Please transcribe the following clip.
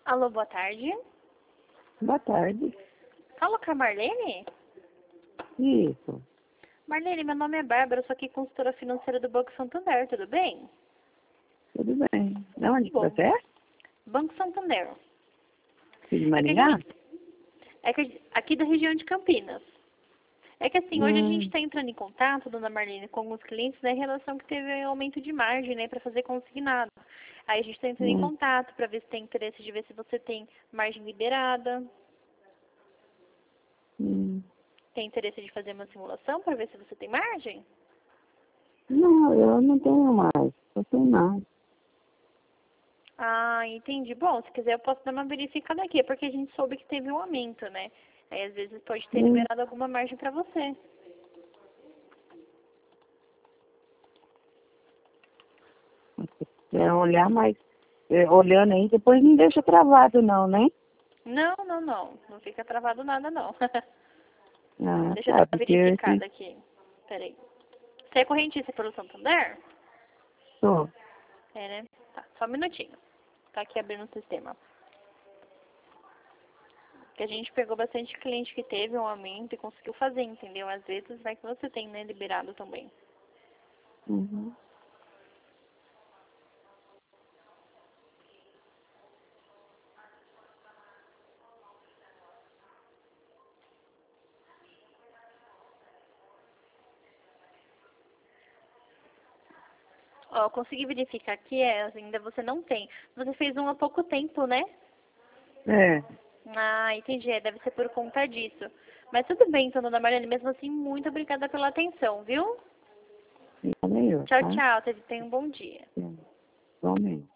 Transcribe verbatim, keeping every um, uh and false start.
Alô, boa tarde. Boa tarde. Fala com a Marlene? Isso. Marlene, meu nome é Bárbara, eu sou aqui consultora financeira do Banco Santander, tudo bem? Tudo bem. De onde que Bom. você é? Banco Santander. Aqui de É que a Maringá? gente, é que, a- aqui da região de Campinas. É que assim, hoje a gente Hum, está entrando em contato, dona Marlene, com alguns clientes, né, em relação que teve aumento de margem, né, para fazer consignado. Aí a gente está entrando em hum, contato para ver se tem interesse de ver se você tem margem liberada. hum. Tem interesse de fazer uma simulação para ver se você tem margem? Não, eu não tenho mais. Eu tenho mais. Ah, entendi. Bom, se quiser eu posso dar uma verificada aqui, é porque a gente soube que teve um aumento, né? Aí às vezes pode ter Hum. liberado alguma margem para você. É olhar mais. É, olhando aí, depois não deixa travado não, né? Não, não, não. Não fica travado nada, não. Ah, Deixa eu dar tá, uma porque esse... verificada aqui. Peraí. Você é correntista pelo Santander? Tô. É, né? Tá, só um minutinho. Tá aqui abrindo o sistema. Porque a gente pegou bastante cliente que teve um aumento e conseguiu fazer, entendeu? Às vezes vai que você tem, né, liberado também. Uhum. Ó, eu consegui verificar aqui, é, ainda você não tem. Você fez um há pouco tempo, né? É. Ah, entendi. É, deve ser por conta disso. Mas tudo bem, então, dona Marlene. Mesmo assim, muito obrigada pela atenção, viu? Valeu, Tchau, tá? tchau. Tenha um bom dia. É. Igualmente.